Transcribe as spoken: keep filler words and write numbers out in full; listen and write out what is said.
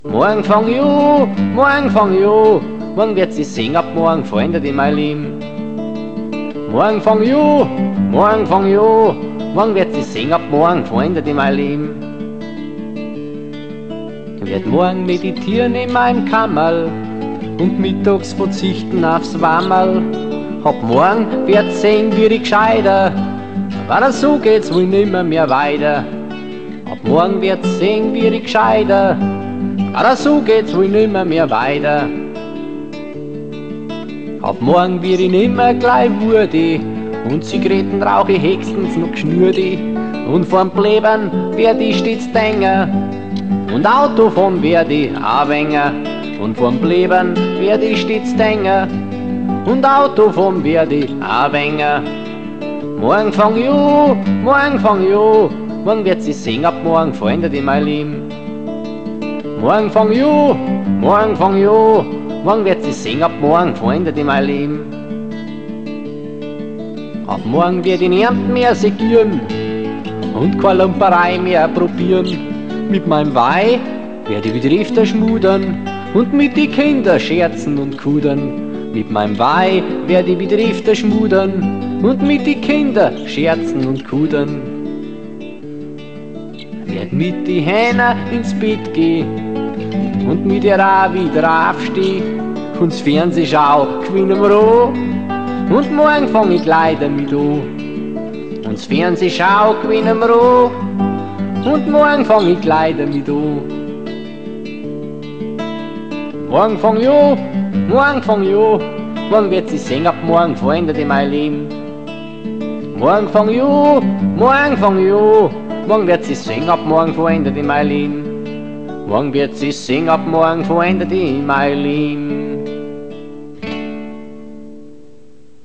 Morgen fang ich an, morgen fang ich an, morgen wird sie singen, ab morgen verändert in mein Leben. Morgen fang ich an, morgen fang ich an, morgen wird sie singen, ab morgen verändert in mein Leben. Ich werd morgen meditieren in meinem Kammerl und mittags verzichten aufs Wammerl. Ab morgen werd sehen, wie ich gescheiter, weil so geht's wohl nimmer mehr weiter. Ab morgen werd sehen, wie ich gescheiter, aber so geht's wohl nimmer mehr weiter. Ab morgen wird ich nimmer gleich Wurdi und Zigaretten rauche ich höchstens noch Geschnürdi. Und vorm Plebern werd ich stets Dänger und Auto fahren werd ich Anhänger. Und vorm Plebern werd ich stets Dänger und Auto fahren werd ich Anhänger. Morgen fang ich an, morgen fang ich an, morgen wird sie singen, ab morgen verändert in mein Leben. Morgen fang ich an, morgen fang ich an, morgen wird sie singen, ab morgen verändert in mein Leben. Ab morgen wird ich nicht mehr segieren und keine Lumperei mehr probieren. Mit meinem Weih werd ich wieder öfter schmudern und mit die Kinder scherzen und kudern. Mit meinem Weih werd ich wieder öfter schmudern und mit die Kinder scherzen und kudern. Werd mit die Hähner ins Bett gehen und mit ihr auch wieder aufsteh und das Fernseh schau, gewinnen wir an und morgen fang ich gleich damit an. Und das Fernseh schau, gewinnen wir an und morgen fang ich gleich damit an. Morgen fang ich an, morgen fang ich an, morgen wird sie singen, ab morgen verändert in mein Leben. Morgen fang ich an, morgen fang ich an, morgen wird sie singen, ab morgen verändert in mein Leben. Morgen wird sie singen, ab morgen verändert in mein Leben.